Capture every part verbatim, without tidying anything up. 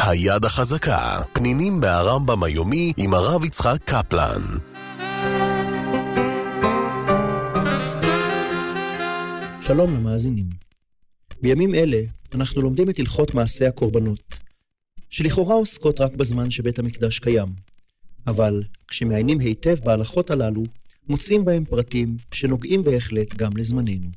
היד החזקה, פנינים מהרמב"ם היומי עם הרב יצחק קפלן. שלום למאזינים. בימים אלה אנחנו לומדים את הלכות מעשה הקורבנות, שלכאורה עוסקות רק בזמן שבית המקדש קיים, אבל כשמעיינים היטב בהלכות הללו, מוצאים בהם פרטים שנוגעים בהחלט גם לזמננו.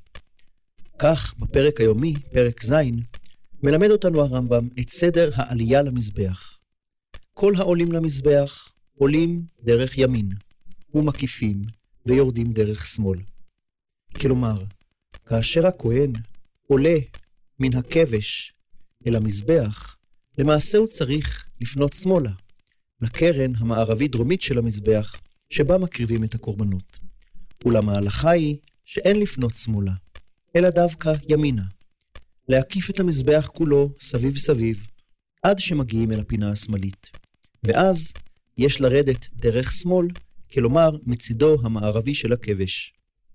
כך בפרק היומי, פרק ז', מלמד אותנו הרמב"ם את סדר העלייה למזבח. כל העולים למזבח עולים דרך ימין, ומקיפים ויורדים דרך שמאל. כלומר, כאשר הכהן עולה מן הכבש אל המזבח, למעשה הוא צריך לפנות שמאלה, לקרן המערבית-דרומית של המזבח, שבה מקריבים את הקורבנות. אולם ההלכה היא שאין לפנות שמאלה, אלא דווקא ימינה, להקיף את המזבח כולו סביב סביב, עד שמגיעים אל הפינה השמאלית. ואז יש לרדת דרך שמאל, כלומר מצידו המערבי של הכבש.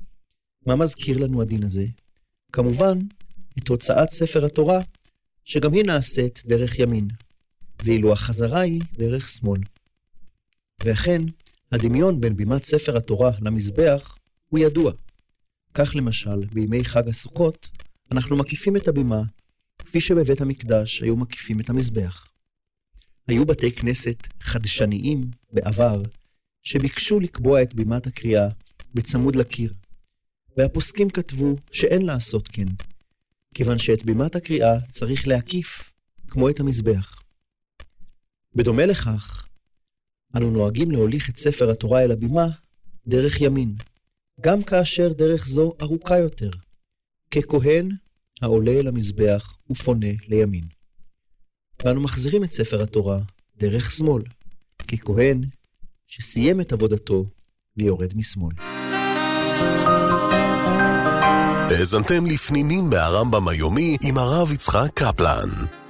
מה מזכיר לנו הדין הזה? כמובן, את הוצאת ספר התורה, שגם היא נעשית דרך ימין, ואילו החזרה היא דרך שמאל. ואכן, הדמיון בין בימת ספר התורה למזבח הוא ידוע. כך למשל, בימי חג הסוכות, אנחנו מקיפים את הבימה, כפי שבבית המקדש היו מקיפים את המזבח. היו בתי כנסת חדשניים בעבר, שביקשו לקבוע את בימת הקריאה בצמוד לקיר, והפוסקים כתבו שאין לעשות כן, כיוון שאת בימת הקריאה צריך להקיף כמו את המזבח. בדומה לכך, אנו נוהגים להוליך את ספר התורה אל הבימה דרך ימין, גם כאשר דרך זו ארוכה יותר, ככהן העולה אל המזבח ופונה לימין. ואנו מחזירים את ספר התורה דרך שמאל, ככהן שסיים את עבודתו ויורד משמאל. האזנתם לפנינים מהרמב"ם היומי עם הרב יצחק קפלן.